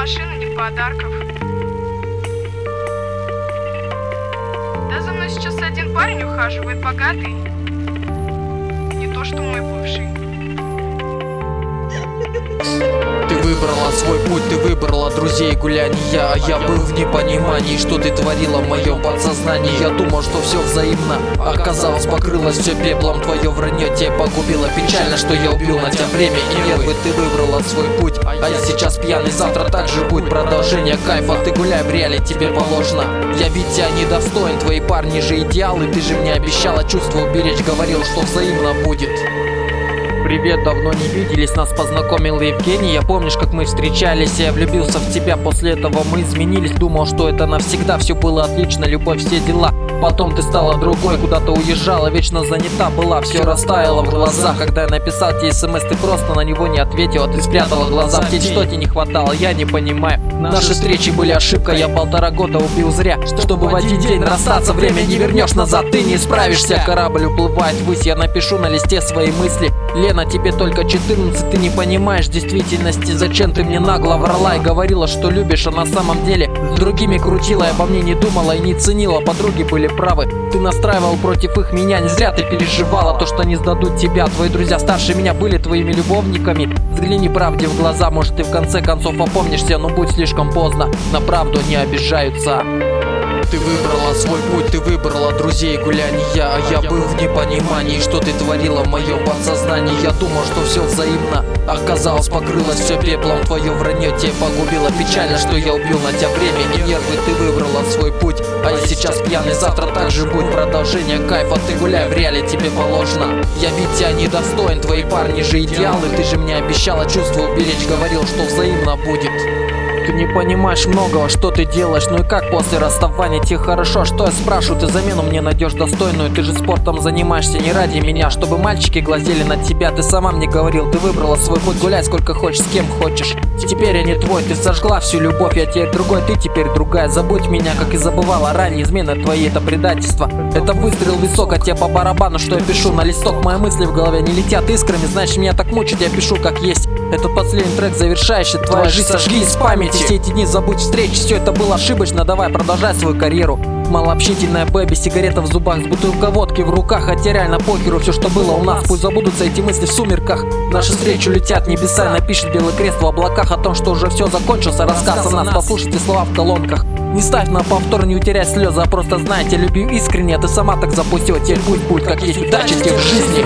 машины, ни подарков. Да за мной сейчас один парень ухаживает, богатый. Не то, что мой бывший. Ты выбрала свой путь, ты выбрала друзей гуляния. А я был в непонимании, что ты творила в моем подсознании. Я думал, что все взаимно, оказалось, покрылось все пеплом. Твое вранье тебя погубило, печально, что я убил на тебя время и нервы. Ты выбрала свой путь, а я сейчас пьяный, завтра так же будет продолжение кайфа. Ты гуляй в реале, тебе положено. Я ведь тебя недостоин, твои парни же идеалы. Ты же мне обещала чувства уберечь, говорил, что взаимно будет. Привет, давно не виделись, нас познакомил Евгений. Я помнишь, как мы встречались, я влюбился в тебя. После этого мы изменились, думал, что это навсегда. Все было отлично, любовь, все дела. Потом ты стала другой, куда-то уезжала, вечно занята была. Все растаяло в глазах, когда я написал тебе смс, ты просто на него не ответила. Ты спрятала глаза в тень, что тебе не хватало, я не понимаю. Наши встречи были ошибкой, я 1,5 года убил зря. Чтобы в один день расстаться, время не вернешь назад, ты не справишься. Корабль уплывает ввысь, я напишу на листе свои мысли. Лена, тебе только 14, ты не понимаешь действительности. Зачем ты мне нагло врала и говорила, что любишь, а на самом деле с другими крутила. И обо мне не думала и не ценила, подруги были правы. Ты настраивал против их меня, не зря ты переживала то, что не сдадут тебя. Твои друзья старше меня были твоими любовниками. Взгляни правде в глаза, может ты в конце концов опомнишься, но будь слишком поздно, на правду не обижаются. Ты выбрала свой путь, ты выбрала друзей гуляния. А я был в непонимании, что ты творила в моем подсознании. Я думал, что все взаимно, оказалось, покрылось все пеплом. Твое вранье тебя погубило, печально, что я убил на тебя время и нервы. Ты выбрала свой путь, а я сейчас пьяный, завтра так же будет продолжение кайфа. Ты гуляй в реале, тебе положено. Я ведь тебя недостоин, твои парни же идеалы. Ты же мне обещала чувства уберечь, говорил, что взаимно будет. Ты не понимаешь многого, что ты делаешь. Ну и как после расставания тебе хорошо? Что я спрашиваю, ты замену мне найдешь достойную? Ты же спортом занимаешься не ради меня, чтобы мальчики глазели на тебя. Ты сама мне говорил, ты выбрала свой путь, гуляй сколько хочешь, с кем хочешь. Теперь я не твой, ты сожгла всю любовь. Я теперь другой, ты теперь другая. Забудь меня, как и забывала ранее. Измены твои, это предательство. Это выстрел в висок, а тебе по барабану, что я пишу на листок. Мои мысли в голове не летят искрами, значит меня так мучить, я пишу как есть. Этот последний трек завершающий твою жизнь, сожги из памяти. Все эти дни забудь встречи, все это было ошибочно. Давай продолжай свою карьеру. Малообщительная бэби, сигарета в зубах, с бутылкой водки в руках. Хотя реально похеру все, что было у нас. Пусть забудутся эти мысли в сумерках. Наши встречи летят в небеса, напишет белый крест в облаках о том, что уже все закончился. Рассказ о нас, послушайте слова в колонках. Не ставь на повтор, не утеряй слезы, а просто знай, тебя любил искренне. Ты сама так запустила, теперь пусть будет как есть, удачи тебе в жизни.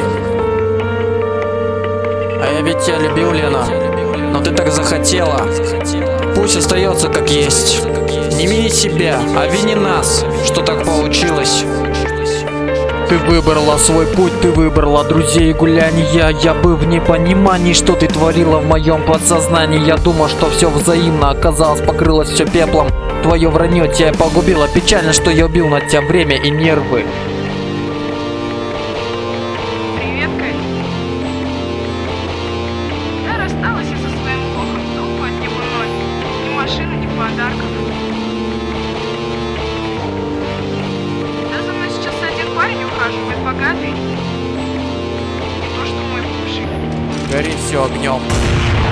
А я ведь тебя любил, Лена, но ты так захотела. Пусть остается как есть. Не вини себя, а вини нас, что так получилось. Ты выбрала свой путь, ты выбрала друзей гуляния. Я был в непонимании, что ты творила в моем подсознании. Я думал, что все взаимно, оказалось, покрылось все пеплом. Твое вранье тебя погубило, печально, что я убил на тебя время и нервы. Привет, Кать. Я рассталась со своим богом, толку от него ноль. Ни машины, ни подарков. Да за мной сейчас один парень ухаживает, богатый. Не то, что мой бывший. Горит все огнем.